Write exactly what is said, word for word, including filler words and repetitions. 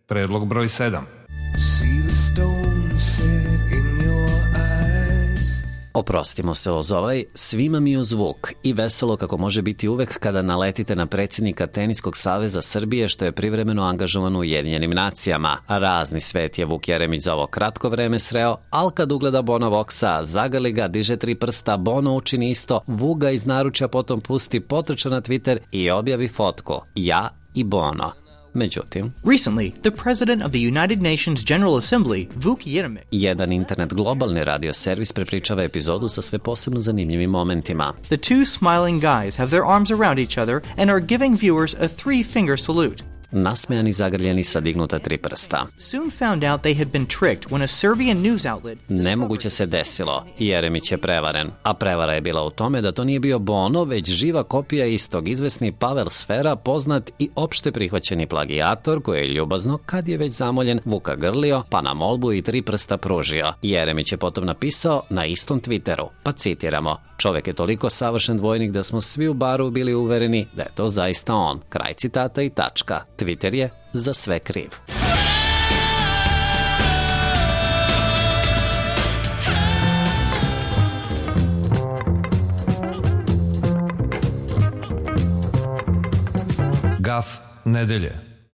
Predlog broj sedam. Oprostimo se uz ovaj, svima mi uz zvuk i veselo kako može biti uvek kada naletite na predsjednika Teniskog saveza Srbije što je privremeno angažovan u Ujedinjenim nacijama. Razni svet je Vuk Jeremić za ovo kratko vreme sreo, al kad ugleda Bona Voksa, zagrli ga, diže tri prsta, Bono učini isto, Vuk ga iz naručja potom pusti, potrča na Twitter i objavi fotku. Ja i Bono. Međutim, recently, the president of the United Nations General Assembly, Vuk Jeremić, jedan internet globalni radio servis prepričava epizodu sa sve posebno zanimljivim momentima. The two smiling guys have their arms around each other and are giving viewers a three-finger salute. Nasmejani zagrljeni sa dignuta tri prsta. Soon found out they had been tricked when a Serbian news outlet... Nemoguće se desilo. Jeremić je prevaren. A prevara je bila u tome da to nije bio Bono, već živa kopija istog, izvesni Pavel Sfera, poznat i opšte prihvaćeni plagijator koji je ljubazno, kad je već zamoljen, Vuka grlio, pa na molbu i tri prsta pružio. Jeremić je potom napisao na istom Twitteru, pa citiramo: čovek je toliko savršen dvojnik da smo svi u baru bili uvereni da je to zaista on. Kraj citata i tačka. Twitter je za sve kriv. Gaf nedelje.